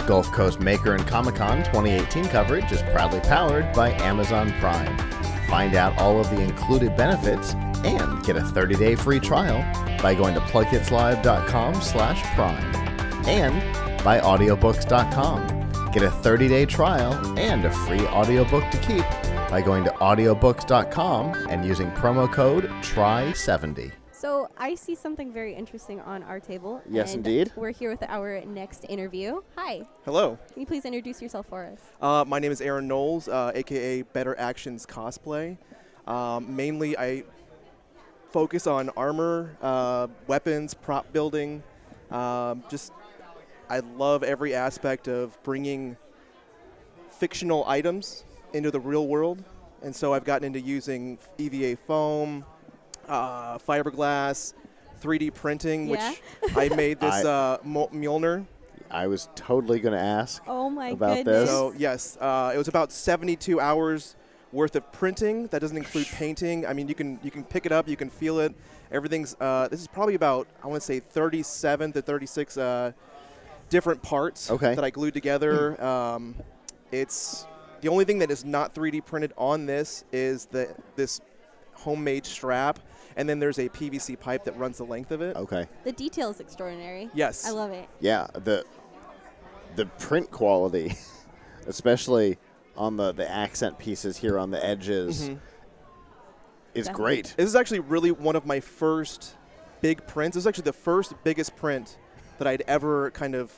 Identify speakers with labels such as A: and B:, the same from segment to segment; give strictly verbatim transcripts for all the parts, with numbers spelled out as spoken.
A: Gulf Coast Maker and Comic-Con twenty eighteen coverage is proudly powered by Amazon Prime. Find out all of the included benefits and get a thirty-day free trial by going to plugkitslive.com slash prime and by audiobooks dot com. Get a thirty-day trial and a free audiobook to keep by going to audiobooks dot com and using promo code T R Y seventy.
B: So I see something very interesting on our table.
A: Yes,
B: and
A: indeed.
B: We're here with our next interview. Hi.
C: Hello.
B: Can you please introduce yourself for us?
C: Uh, my name is Aaron Knowles, uh, a k a. Better Actions Cosplay. Um, mainly, I focus on armor, uh, weapons, prop building. Um, just, I love every aspect of bringing fictional items into the real world. And so I've gotten into using E V A foam, uh, fiberglass, three D printing,
B: Yeah.
C: which I made this
A: I-
C: uh, Mo- Mjolnir.
A: I was totally going to ask
B: Oh my
A: about
B: goodness.
A: this.
C: So yes, uh, it was about seventy-two hours worth of printing. That doesn't include painting. I mean, you can you can pick it up, you can feel it. Everything's. Uh, this is probably about I want to say thirty-seven to thirty-six uh, different parts
A: Okay.
C: that I glued together. Um, it's the only thing that is not three D printed on this is the this homemade strap, and then there's a P V C pipe that runs the length of it.
A: Okay.
B: The detail is extraordinary.
C: Yes.
B: I love it.
A: Yeah, the the print quality, especially on the, the accent pieces here on the edges,
C: Mhm.
A: is
B: Definitely.
A: great.
C: This is actually really one of my first big prints. This is actually the first biggest print that I'd ever kind of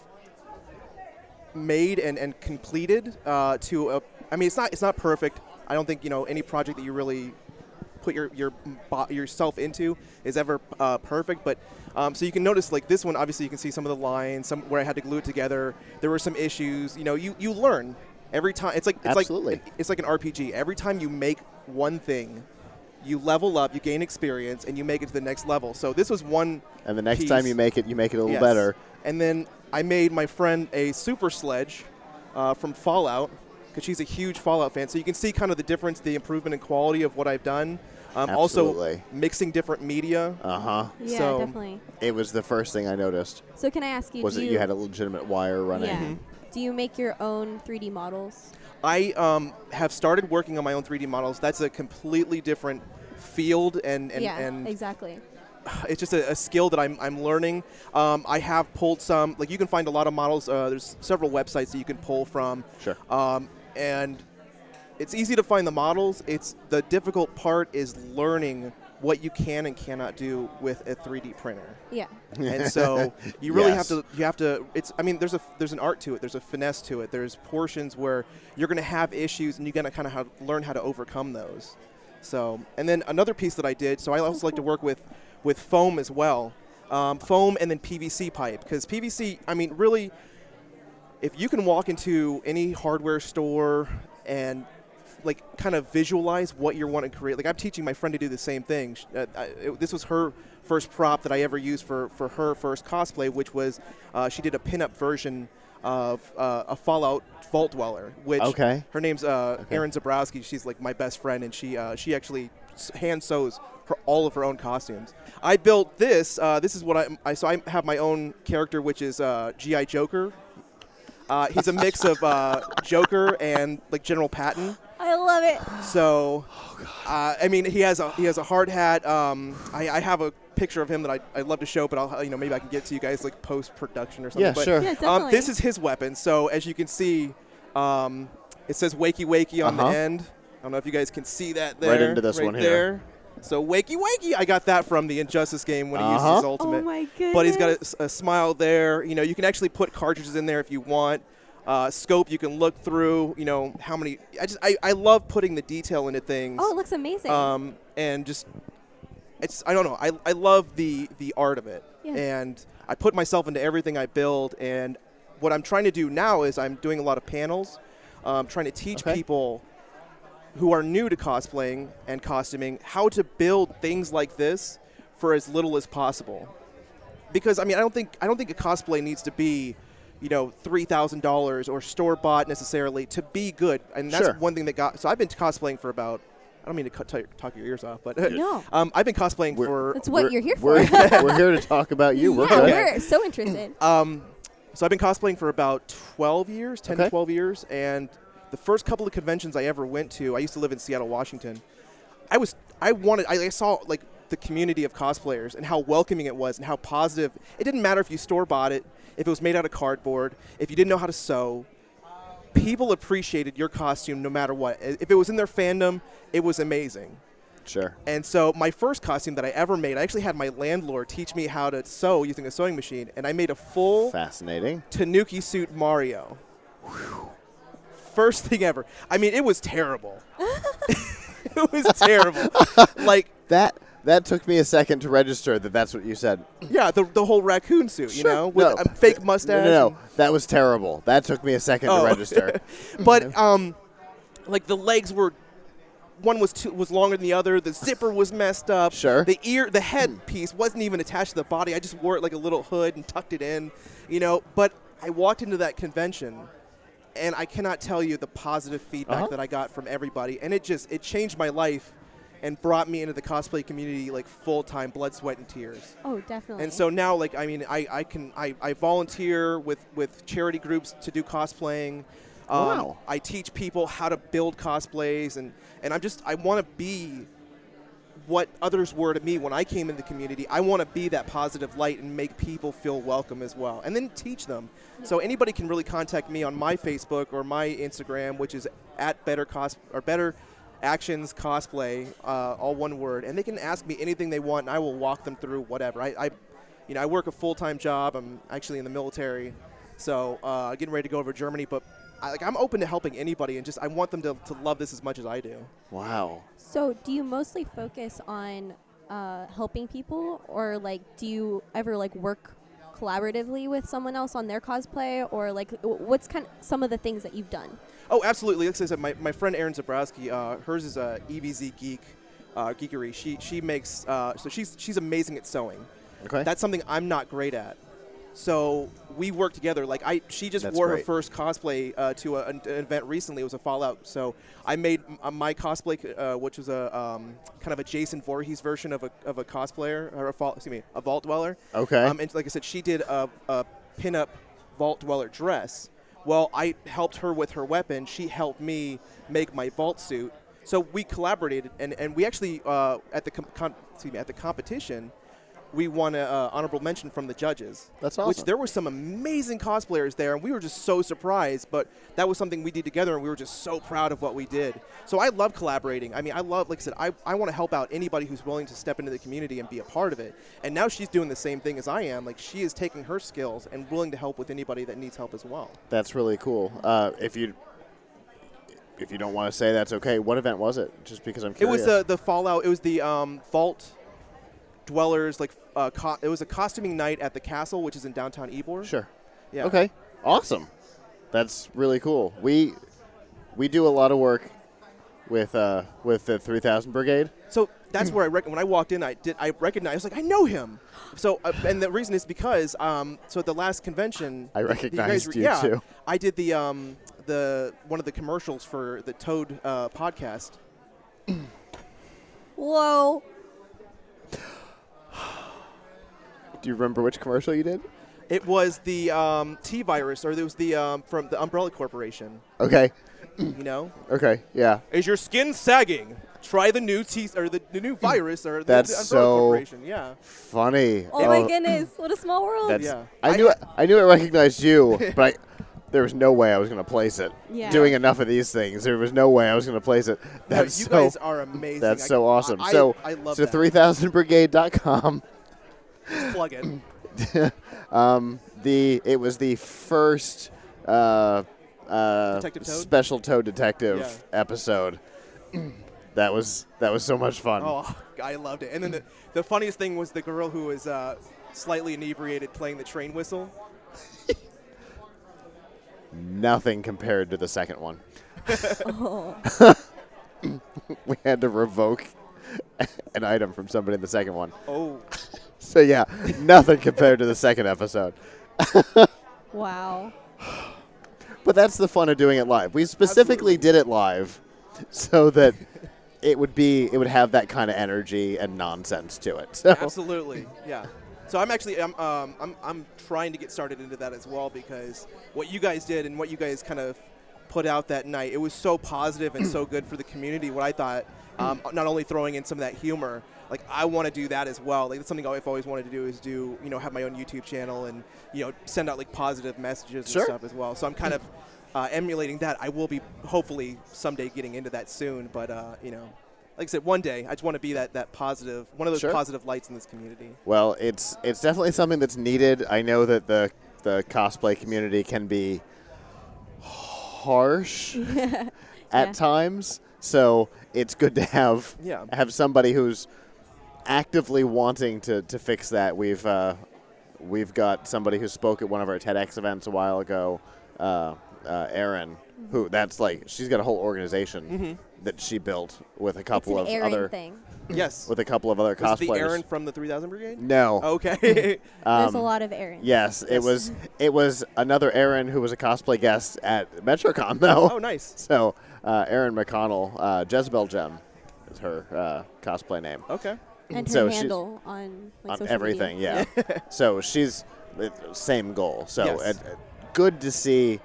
C: made and, and completed uh, to a, I mean, it's not it's not perfect. I don't think, you know, any project that you really put your your bo- yourself into is ever uh, perfect. But um, so you can notice, like this one, obviously you can see some of the lines, some where I had to glue it together. There were some issues. You know, you, you learn every time. It's like it's
A: Absolutely.
C: like it's like an R P G. Every time you make one thing, you level up, you gain experience, and you make it to the next level. So this was one.
A: And the next
C: piece.
A: time you make it, you make it a little
C: Yes.
A: better.
C: And then I made my friend a super sledge uh, from Fallout, because she's a huge Fallout fan. So you can see kind of the difference, the improvement in quality of what I've done. Um, also,
A: Absolutely.
C: mixing different media.
A: Uh-huh.
B: Yeah,
C: So-
B: definitely.
A: It was the first thing I noticed,
B: So can I ask you,
A: was
B: do
A: that you had a legitimate wire running.
B: yeah.
C: Mhm.
B: Do you make your own three D models?
C: I um, have started working on my own three D models. That's a completely different field, and, and,
B: yeah,
C: and
B: exactly.
C: it's just a, a skill that I'm, I'm learning. Um, I have pulled some, like you can find a lot of models. Uh, there's several websites that you can pull from.
A: Sure.
C: Um, and it's easy to find the models. It's the difficult part is learning what you can and cannot do with a three D printer.
B: Yeah.
C: And so you really
A: Yes.
C: have to, you have to, it's, I mean, there's a, there's an art to it. There's a finesse to it. There's portions where you're going to have issues and you're going to kind of have, learn how to overcome those. So, and then another piece that I did, so I also like to work with, with foam as well. Um, foam and then P V C pipe, because P V C, I mean, really, if you can walk into any hardware store and like kind of visualize what you're wanting to create. Like I'm teaching my friend to do the same thing. Sh- Uh, I, it, this was her first prop that I ever used for, for her first cosplay, which was uh, she did a pinup version of uh, a Fallout Vault Dweller, which
A: Okay.
C: her name's uh,
A: Okay.
C: Erin Zabrowski. She's like my best friend, and she uh, she actually s- hand sews her, all of her own costumes. I built this. Uh, this is what I, I so I have my own character, which is uh, G I Joker. Uh, he's a mix of uh, Joker and like General Patton.
B: I love it.
C: So, uh, I mean, he has a he has a hard hat. Um, I, I have a picture of him that I I'd love to show, but I'll you know maybe I can get to you guys like post production or something.
A: Yeah,
C: but,
A: sure.
B: Yeah,
C: Um,
B: definitely.
C: this is his weapon. So as you can see, um, it says "Wakey Wakey" on
A: Uh-huh.
C: the end. I don't know if you guys can see that there.
A: Right into this
C: right
A: one here.
C: there. So "Wakey Wakey," I got that from the Injustice game when he used
A: Uh-huh.
C: his
B: Oh
C: ultimate.
B: my goodness.
C: But he's got a s- a, smile there. You know, you can actually put cartridges in there if you want. Uh, scope, you can look through. You know how many. I just I, I love putting the detail into things.
B: Oh, it looks amazing.
C: Um, and just it's I don't know. I I love the the art of it.
B: Yeah.
C: And I put myself into everything I build. And what I'm trying to do now is I'm doing a lot of panels, um, trying to teach
A: Okay.
C: people who are new to cosplaying and costuming how to build things like this for as little as possible. Because I mean, I don't think I don't think a cosplay needs to be, you know, three thousand dollars or store bought necessarily to be good. And that's
A: Sure.
C: one thing that got. So I've been cosplaying for about. I don't mean to cut, talk, talk your ears off, but
B: No.
C: um, I've been cosplaying
A: We're-
C: for.
B: That's what
A: We're-
B: you're here for.
A: We're, we're here to talk about you. We're
B: yeah,
A: good.
B: we're so interested.
C: Um, So I've been cosplaying for about twelve years, ten
A: Okay.
C: to twelve years, and the first couple of conventions I ever went to, I used to live in Seattle, Washington. I was, I wanted, I, I saw like the community of cosplayers and how welcoming it was and how positive. It didn't matter if you store bought it, if it was made out of cardboard, if you didn't know how to sew. People appreciated your costume no matter what. If it was in their fandom, it was amazing.
A: Sure.
C: And so my first costume that I ever made, I actually had my landlord teach me how to sew using a sewing machine, and I made a full
A: Fascinating.
C: Tanuki suit Mario. First thing ever. I mean, it was terrible. It was terrible. Like,
A: That that took me a second to register that that's what you said.
C: yeah, the the whole raccoon suit, you
A: Sure.
C: know, with
A: No.
C: a fake mustache.
A: No, no,
C: and-
A: no. That was terrible. That took me a second
C: Oh.
A: to register.
C: But um, like the legs were, one was too, was longer than the other. The zipper was messed up.
A: Sure.
C: The ear, the head piece wasn't even attached to the body. I just wore it like a little hood and tucked it in, you know. But I walked into that convention, and I cannot tell you the positive feedback
A: Uh-huh.
C: that I got from everybody, and it just it changed my life, and brought me into the cosplay community like full time, blood, sweat, and tears.
B: Oh, definitely.
C: And so now, like, I mean, I, I can I, I volunteer with, with charity groups to do cosplaying. Um,
A: Wow.
C: I teach people how to build cosplays, and, and I'm just I want to be what others were to me when I came into the community. I want to be that positive light and make people feel welcome as well, and then teach them. So anybody can really contact me on my Facebook or my Instagram, which is at Better Cos or Better Actions Cosplay, uh, all one word, and they can ask me anything they want, and I will walk them through whatever. I, I you know, I work a full-time job. I'm actually in the military, so uh, getting ready to go over to Germany, but I, like I'm open to helping anybody, and just I want them to, to love this as much as I do.
A: Wow.
B: So, do you mostly focus on uh, helping people, or like, do you ever like work collaboratively with someone else on their cosplay, or like, w- what's kind of some of the things that you've done?
C: Oh, absolutely. Like I said, my, my friend Erin Zabrowski, uh, hers is a E V Z Geek, uh, Geekery. She she makes uh, so she's she's amazing at sewing.
A: Okay.
C: That's something I'm not great at. So we work together. Like I, she just
A: That's
C: wore
A: great.
C: her first cosplay uh, to a, an, an event recently. It was a Fallout. So I made m- uh, my cosplay, uh, which was a um, kind of a Jason Voorhees version of a of a cosplayer or a vault, excuse me, a vault dweller.
A: Okay.
C: Um, and like I said, she did a, a pin-up vault dweller dress. Well, I helped her with her weapon. She helped me make my vault suit. So we collaborated, and, and we actually uh, at the com- con- excuse me, at the competition, we won an uh, honorable mention from the judges.
A: That's
C: Which
A: awesome.
C: there were some amazing cosplayers there, and we were just so surprised. But that was something we did together, and we were just so proud of what we did. So I love collaborating. I mean, I love, like I said, I, I want to help out anybody who's willing to step into the community and be a part of it. And now she's doing the same thing as I am. Like, she is taking her skills and willing to help with anybody that needs help as well.
A: That's really cool. Uh, if you if you don't want to say, that's okay. What event was it? Just because I'm
C: It
A: curious.
C: was the the Fallout. It was the um, Vault Dwellers. Like, uh, co- it was a costuming night at the castle, which is in downtown Ybor.
A: Sure.
C: Yeah.
A: Okay. Awesome. That's really cool. We we do a lot of work with uh, with the three thousand Brigade.
C: So that's where I rec- when I walked in, I did I recognized I was like I know him. So uh, and the reason is because um, so at the last convention
A: I
C: you guys
A: recognized
C: were-
A: you,
C: yeah,
A: too.
C: I did the um, the one of the commercials for the Toad uh, podcast.
B: Whoa.
A: Do you remember which commercial you did?
C: It was the um, T virus, or it was the um, from the Umbrella Corporation.
A: Okay.
C: You know,
A: Okay. Yeah.
C: is your skin sagging? Try the new T or the, the new virus or the,
A: That's
C: the Umbrella
A: so-
C: Corporation. Yeah.
A: Funny.
B: Oh, my goodness. What a small world.
A: That's,
C: Yeah.
A: I
C: I-
A: knew I, I knew I recognized you, but I, there was no way I was going to place it.
B: Yeah.
A: Doing enough of these things, there was no way I was going to place it.
C: No,
A: That's
C: you
A: so
C: guys are amazing.
A: that's
C: I-
A: so awesome.
C: I,
A: so
C: I love
A: so
C: that.
A: three thousand brigade dot com.
C: Just plug it.
A: um, the it was the first uh, uh,
C: Detective Toad?
A: special Toad Detective
C: Yeah.
A: episode. that was that was so much fun.
C: Oh, I loved it. And then the, the funniest thing was the girl who was uh, slightly inebriated playing the train whistle.
A: Nothing compared to the second one.
B: Oh.
A: We had to revoke an item from somebody in the second one.
C: Oh,
A: So yeah, nothing compared to the second episode.
B: Wow.
A: But that's the fun of doing it live. We specifically did it live so that it would be it would have that kind of energy and nonsense to it. So
C: absolutely. Yeah. So I'm actually I'm um, I'm I'm trying to get started into that as well, because what you guys did and what you guys kind of put out that night, it was so positive and so good for the community. What I thought, um, not only throwing in some of that humor, like I want to do that as well. Like that's something I've always wanted to do, is do you know have my own YouTube channel and you know send out like positive messages
A: Sure.
C: and stuff as well. So I'm kind of uh, emulating that. I will be hopefully someday getting into that soon, but uh, you know. Like I said, one day I just want to be that, that positive, one of those
A: Sure.
C: positive lights in this community.
A: Well, it's it's definitely something that's needed. I know that the the cosplay community can be harsh at
B: Yeah.
A: times, so it's good to have
C: Yeah.
A: have somebody who's actively wanting to, to fix that. We've uh, we've got somebody who spoke at one of our TEDx events a while ago, uh, uh, Erin, who that's like she's got a whole organization
C: Mm-hmm.
A: that she built with a
B: It's
A: couple
B: an
A: of
B: Aaron
A: other
B: thing.
C: Yes.
A: with a couple of other
C: Was it the
A: cosplayers.
C: Aaron from the three thousand Brigade?
A: No.
C: Okay.
B: There's
A: Um,
B: a lot of Aarons.
A: Yes, it
C: Yes.
A: was it was another Aaron who was a cosplay guest at MetroCon though.
C: Oh, nice.
A: So uh, Erin McConnell, uh, Jezebel Gem is her uh, cosplay name.
C: Okay.
B: And her
A: so she's-
B: handle on, like,
A: On
B: social
A: everything,
B: media.
A: yeah. So she's uh, same goal. So
C: Yes.
A: uh, uh, good to see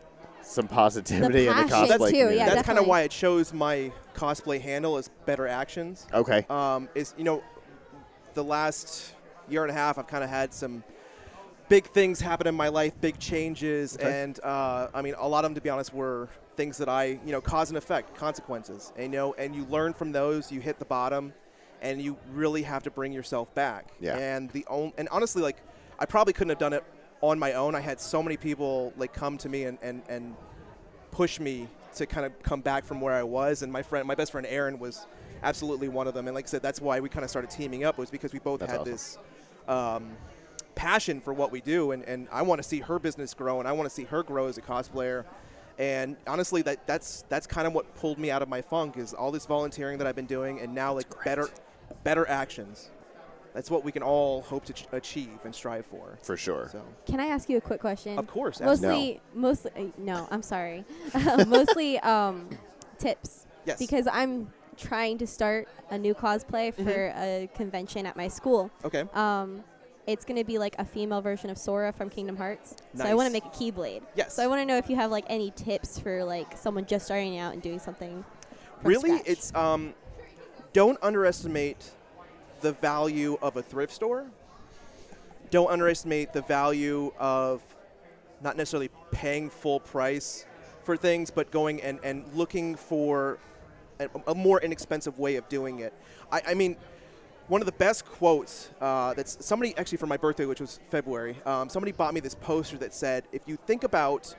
A: some positivity in the
B: passion,
A: cosplay
B: too,
A: community.
B: yeah,
C: That's kind of
B: definitely.
C: why it shows my cosplay handle as Better Actions.
A: Okay.
C: Um, is you know, the last year and a half, I've kind of had some big things happen in my life, big changes,
A: Okay.
C: and uh, I mean, a lot of them, to be honest, were things that I, you know, cause and effect, consequences, and you know, and you learn from those. You hit the bottom, and you really have to bring yourself back.
A: Yeah.
C: And the on- and honestly, like, I probably couldn't have done it on my own. I had so many people like come to me and and and push me to kind of come back from where I was. And my friend, my best friend Aaron, was absolutely one of them. And like I said, that's why we kind of started teaming up, was because we both
A: That's
C: had
A: awesome.
C: this um, passion for what we do. And, and I want to see her business grow, and I want to see her grow as a cosplayer. And honestly, that that's that's kind of what pulled me out of my funk, is all this volunteering that I've been doing, and now like better better actions. That's what we can all hope to ch- achieve and strive for.
A: For sure.
C: So,
B: Can I ask you a quick question?
C: of course, absolutely.
B: Mostly, mostly, uh, no, I'm sorry. Mostly um, tips.
C: Yes.
B: Because I'm trying to start a new cosplay for
C: Mm-hmm.
B: a convention at my school.
C: Okay.
B: Um, it's going to be like a female version of Sora from Kingdom Hearts. So I want to
C: Nice.
B: make a Keyblade.
C: Yes.
B: So I want to know if you have like any tips for like someone just starting out and doing something from
C: Really,
B: scratch.
C: it's um, don't underestimate the value of a thrift store. Don't underestimate the value of not necessarily paying full price for things, but going and, and looking for a, a more inexpensive way of doing it. I, I mean, one of the best quotes uh, that's somebody, actually for my birthday, which was February, um, somebody bought me this poster that said, if you think about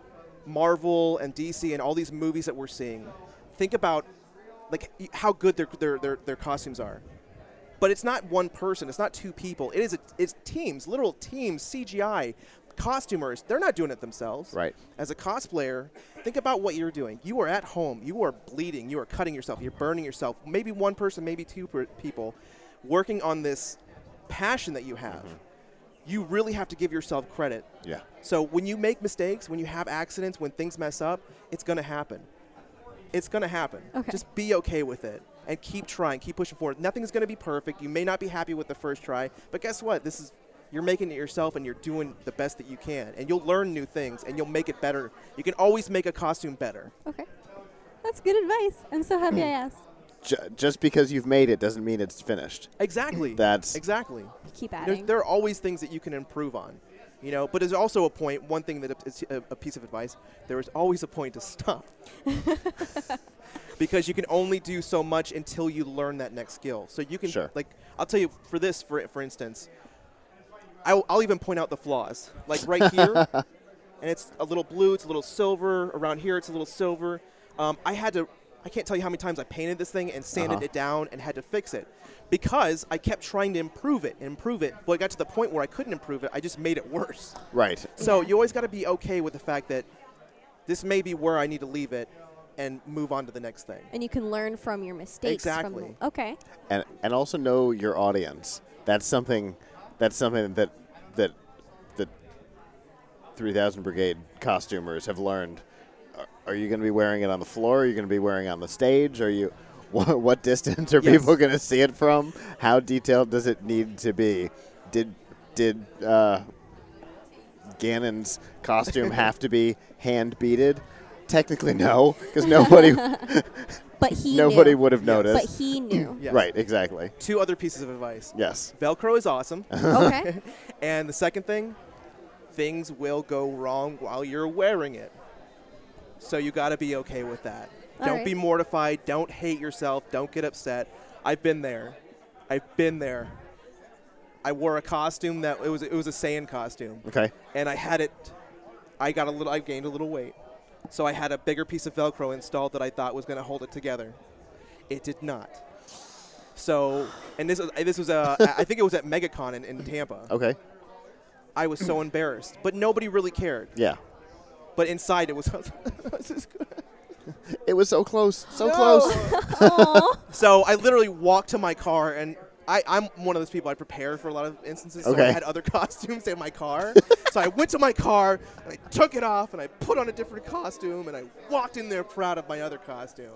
C: Marvel and D C and all these movies that we're seeing, think about like y- how good their, their, their, their costumes are. But it's not one person. It's not two people. It is a, it's teams, literal teams, C G I, costumers. They're not doing it themselves.
A: Right.
C: As a cosplayer, think about what you're doing. You are at home. You are bleeding. You are cutting yourself. You're burning yourself. Maybe one person, maybe two per- people, working on this passion that you have. You really have to give yourself credit.
A: Yeah.
C: So when you make mistakes, when you have accidents, when things mess up, it's going to happen. It's going to happen.
B: Okay.
C: Just be okay with it and keep trying, keep pushing forward. Nothing's going to be perfect. You may not be happy with the first try, but guess what? This is you're making it yourself, and you're doing the best that you can, and you'll learn new things, and you'll make it better. You can always make a costume better.
B: Okay. That's good advice. I'm so happy I asked.
A: J- just because you've made it doesn't mean it's finished.
C: Exactly.
A: That's-
C: exactly.
B: Keep
C: There's,
B: adding.
C: there are always things that you can improve on, you know. But there's also a point. One thing that is a, a piece of advice: there is always a point to stop, because you can only do so much until you learn that next skill. So you can,
A: Sure.
C: like, I'll tell you for this, for for instance, I'll, I'll even point out the flaws, like right here, and it's a little blue, it's a little silver. Around here, it's a little silver. Um, I had to. I can't tell you how many times I painted this thing and sanded
A: Uh-huh.
C: it down and had to fix it, because I kept trying to improve it and improve it. Well, I got to the point where I couldn't improve it. I just made it worse.
A: Right.
C: So
B: Yeah.
C: you always got to be okay with the fact that this may be where I need to leave it and move on to the next thing.
B: And you can learn from your mistakes. From
C: Exactly.
B: the, okay.
A: And and also know your audience. That's something. That's something that that that three thousand Brigade costumers have learned. Are, are you going to be wearing it on the floor? Are you going to be wearing it on the stage? Are you? What, what distance are
C: Yes.
A: people going to see it from? How detailed does it need to be? did did uh, Ganon's costume have to be hand beaded? Technically, no, because nobody
B: But he
A: nobody
B: knew.
A: would have noticed.
B: But he knew.
C: Yes.
A: Right, exactly.
C: Two other pieces of advice.
A: Yes.
C: Velcro is awesome.
B: Okay.
C: And the second thing, things will go wrong while you're wearing it. So you got to be okay with that.
B: All
C: don't
B: right.
C: be mortified. Don't hate yourself. Don't get upset. I've been there. I've been there. I wore a costume that it was it was a Saiyan costume,
A: Okay.
C: and I had it. I got a little. I gained a little weight, so I had a bigger piece of Velcro installed that I thought was going to hold it together. It did not. So, and this was this was a I think it was at MegaCon in, in Tampa.
A: Okay.
C: I was so embarrassed, but nobody really cared.
A: Yeah.
C: But inside it was. This is good.
A: It was so close. So
C: No.
A: close.
B: Aw.
C: So I literally walked to my car, and I, I'm one of those people I prepare for a lot of instances. So I
A: Okay.
C: had other costumes in my car. So I went to my car, and I took it off, and I put on a different costume, and I walked in there proud of my other costume.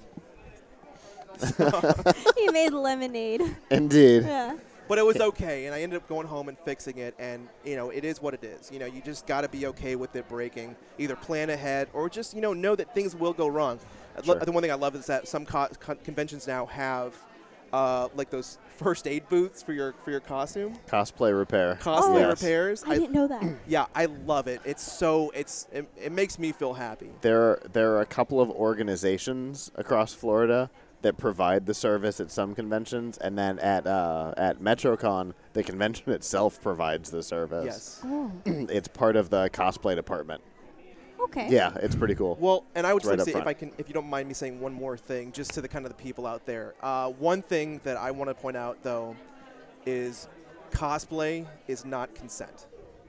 B: He made lemonade.
A: Indeed.
B: Yeah.
C: But it was okay, and I ended up going home and fixing it, and, you know, it is what it is. You know, you just got to be okay with it breaking. Either plan ahead or just, you know, know that things will go wrong. I lo-
A: Sure.
C: The one thing I love is that some co- con- conventions now have, uh, like, those first aid booths for your for your costume.
A: Cosplay repair.
C: Cosplay
A: Yes.
C: repairs.
B: I didn't know that.
C: Yeah, I love it. It's so, it's it, it makes me feel happy.
A: There are, there are a couple of organizations across Florida that provide the service at some conventions, and then at uh, at MetroCon, the convention itself provides the service.
C: Yes.
B: Oh.
A: It's part of the cosplay department.
B: Okay.
A: Yeah, it's pretty cool.
C: Well, and I would just
A: Right
C: like
A: up
C: to say, if
A: front.
C: I can, if you don't mind me saying one more thing, just to the kind of the people out there. Uh, one thing that I want to point out, though, is cosplay is not consent.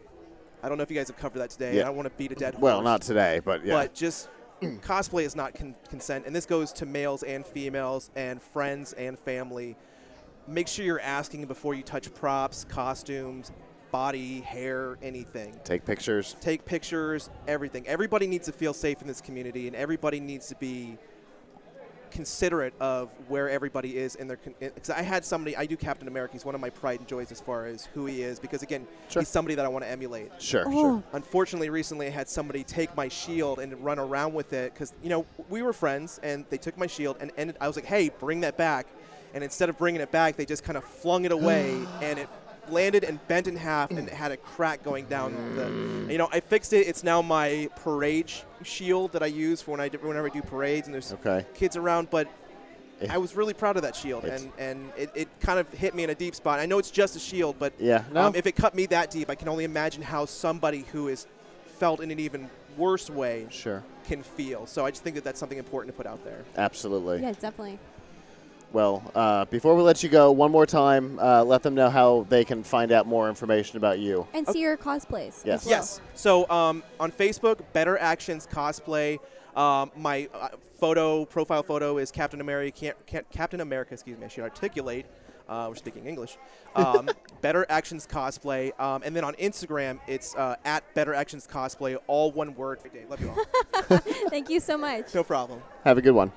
C: I don't know if you guys have covered that today.
A: Yeah.
C: I don't want to beat a dead horse.
A: Well, not today, but yeah.
C: But just cosplay is not con- consent, and this goes to males and females and friends and family. Make sure you're asking before you touch props, costumes, body, hair, anything.
A: Take pictures.
C: Take pictures, everything. Everybody needs to feel safe in this community, and everybody needs to be considerate of where everybody is in their. Because I had somebody, I do Captain America. He's one of my pride and joys as far as who he is, because again,
A: Sure.
C: he's somebody that I want to emulate.
A: Sure,
B: Oh.
A: sure.
C: Unfortunately, recently I had somebody take my shield and run around with it because, you know, we were friends, and they took my shield and ended. I was like, hey, bring that back. And instead of bringing it back, they just kind of flung it away, and it landed and bent in half, and it had a crack going down. The, you know, I fixed it. It's now my parade sh- shield that I use for when I do, whenever I do parades and there's
A: Okay.
C: kids around. But
A: It-
C: I was really proud of that shield,
A: It's-
C: and, and it, it kind of hit me in a deep spot. I know it's just a shield, but
A: Yeah, no.
C: um, if it cut me that deep, I can only imagine how somebody who is felt in an even worse way
A: Sure.
C: can feel. So I just think that that's something important to put out there.
A: Absolutely.
B: Yeah, definitely.
A: Well, uh, before we let you go, one more time, uh, let them know how they can find out more information about you.
B: And see your cosplays.
A: Yes.
B: as well.
C: Yes. So um, on Facebook, Better Actions Cosplay. Um, my uh, photo, profile photo is Captain America. Can't, can't, Captain America, excuse me. I should articulate. Uh, we're speaking English. Um, Better Actions Cosplay. Um, and then on Instagram, it's uh, at Better Actions Cosplay, all one word. Dave, love you all.
B: Thank you so much.
C: No problem.
A: Have a good one.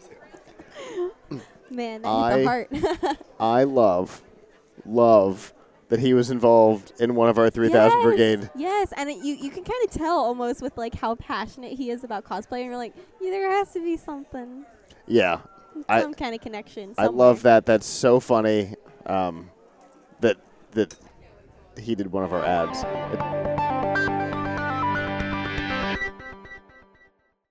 B: Man, that hit the
A: I-
B: heart.
A: I love, love that he was involved in one of our three thousand
B: Yes,
A: Brigade.
B: Yes, and it, you you can kind of tell almost with like how passionate he is about cosplay, and you're like, yeah, there has to be something,
A: Yeah. I-
B: some kind of connection.
A: I love that. That's so funny um, that that he did one of our ads. It-